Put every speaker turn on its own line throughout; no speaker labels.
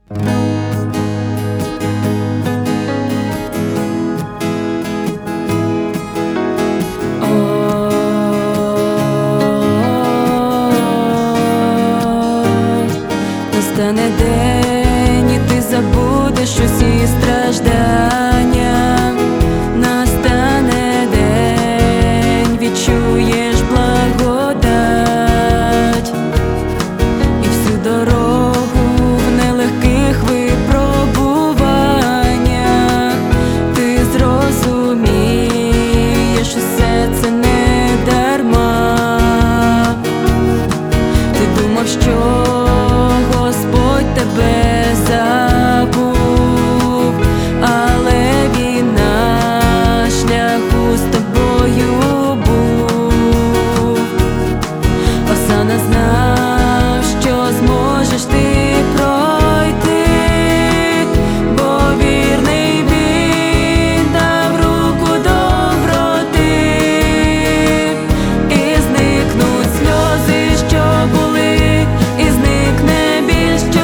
Настане день, і ти забудеш усі страждання. Настане день, відчуєш благодать, і всю дорогу в нелегких випробуваннях ти зрозумієш, усе це не дарма. Ти думав, що тебе забув, але він на шляху з тобою був. Осана знав, що зможеш ти пройти, бо вірний він дав руку доброти, і зникнуть сльози, що були, і зникне біль, що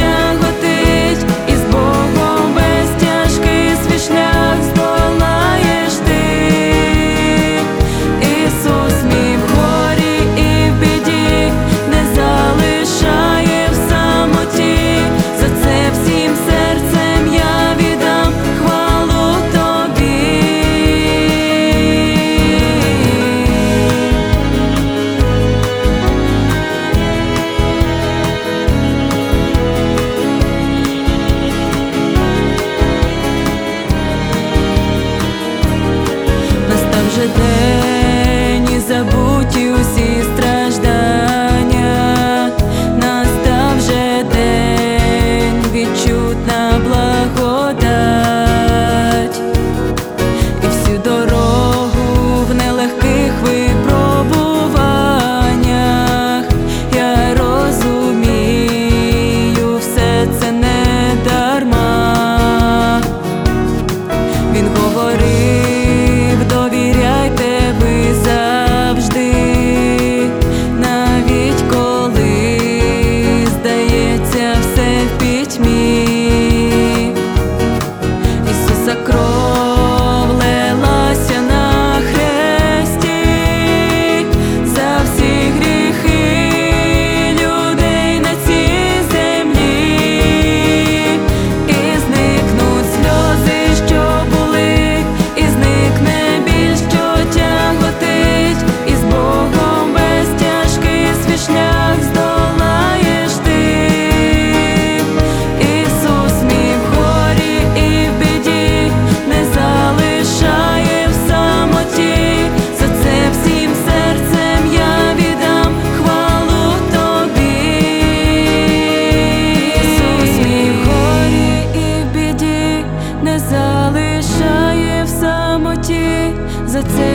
вже день, і забуті усі страждання. Настав вже день, відчутна благодать, і всю дорогу в нелегких випробуваннях я розумію, все це не дарма. Він говорив: довіряйте ви завжди, навіть коли здається все в пітьмі. Ісуса кров лилася на хресті за всі гріхи людей на цій землі, і зникнуть сльози, що були, і зникне біль, що тяготить, і з Богом весь тяжкий свій шлях здолаєш ти. Ісус мій в горі і в біді не залишає в самоті, за це всім серцем я віддам хвалу тобі. Ісус мій в горі і в біді не залишає в самоті, за це